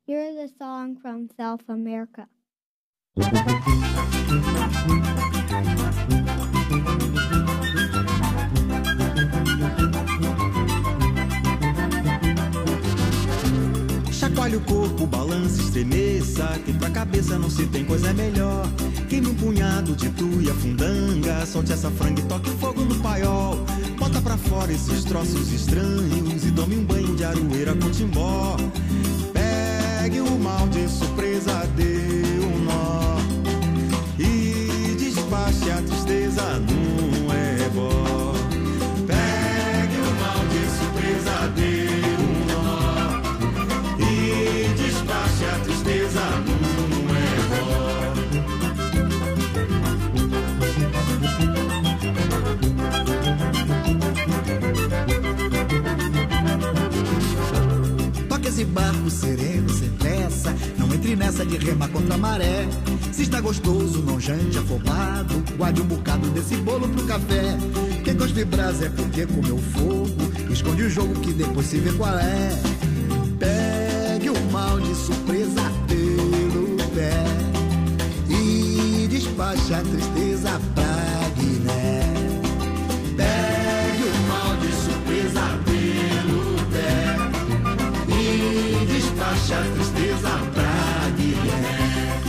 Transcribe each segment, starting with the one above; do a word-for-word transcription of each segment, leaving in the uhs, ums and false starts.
Here's a song from South America. Chacoalhe o corpo, balance, estremeça, que pra cabeça não se tem coisa melhor. Queime um punhado de tuia, fundanga, solte essa franga e toque fogo no paiol. Bota pra fora esses troços estranhos e tome um banho de aroeira com timbó. Pegue o mal de surpresa, dê um nó e despache a tristeza num ebó. Pegue o mal de surpresa, dê um nó e despache a tristeza num ebó. Toque esse barco sereno, sem pressa, não entre nessa de remar contra a maré. Se está gostoso, não jante afobado, guarde um bocado desse bolo pro café. Quem gosta de brasa é porque comeu fogo, esconde o jogo que depois se vê qual é. Pegue o mal de surpresa pelo pé e despache a tristeza pra Guiné. Pegue o mal de surpresa pelo pé e despache a tristeza pra Guiné.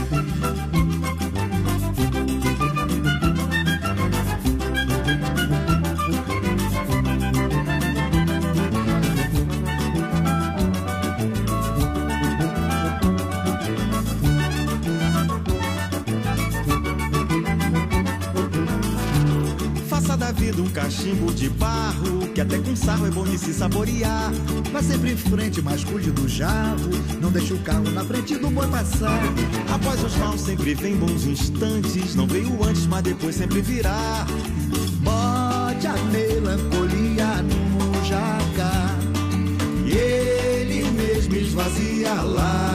Faça da vida um cachimbo de barro, que até com sarro é bom de se saborear. Vá sempre em frente, mas cuide do jarro, não deixe o carro na frente do boi passar. Após os maus sempre vem bons instantes, não veio antes, mas depois sempre virá. Bote a melancolia no jacar e ele mesmo esvazia lá.